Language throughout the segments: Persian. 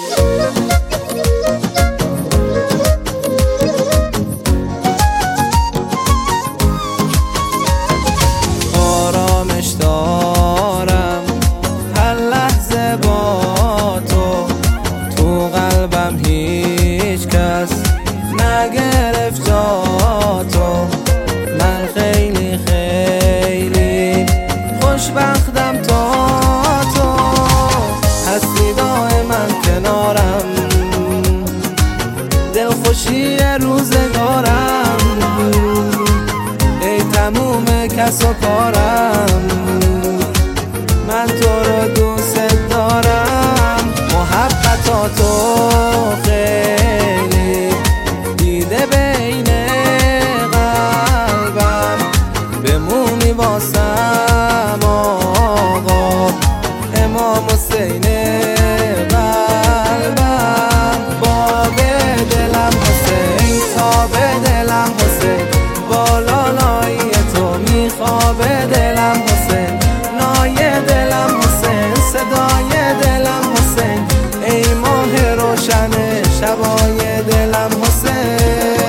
آرامش دارم هر لحظه با تو قلبم هیچ کس نگرفت جاتو. من خیلی خیلی خوشبختم تا تو هستی دائما کنارم، دلخوشی روزگارم، ای تموم کس و کارم. من تو رو دوست دارم، محبتاتو خیلی دیده بین قلبم، بمونی واسم آقا امام حسین قلبم. باب دلم حسین، تاب دلم حسین، بالالایی تو میخوابه دلم حسین، نای دلم حسین، صدای دلم حسین، ای ماه روشن شبای دلم حسین.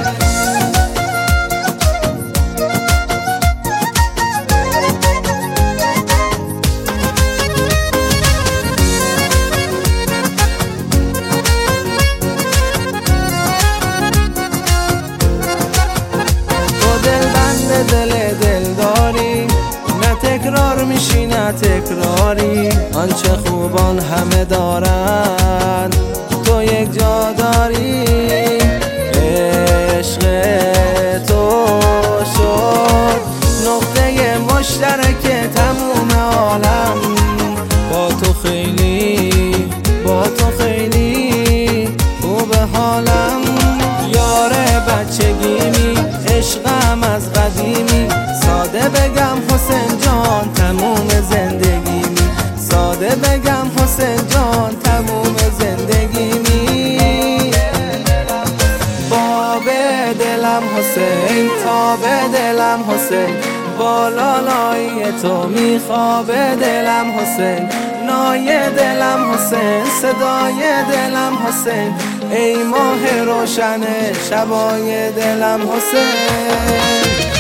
دل داری نه تکرار میشی نه تکراری، آنچه خوبان همه دارن تو یک جا داری. عشق تو شد نقطه مشترک تموم عالم، با تو خیلی با تو خیلی خوب حالم. یار بچگیمی عشقم از قدیمی، ساده بگم حسین جان تموم زندگیمی، ساده بگم حسین جان تموم زندگیمی. باب دلم حسین، تاب دلم حسین، بالالایی تو میخوابه دلم حسین، نای دلم حسین، صدای دلم حسین، ای ماه روشن شبای دلم حسین.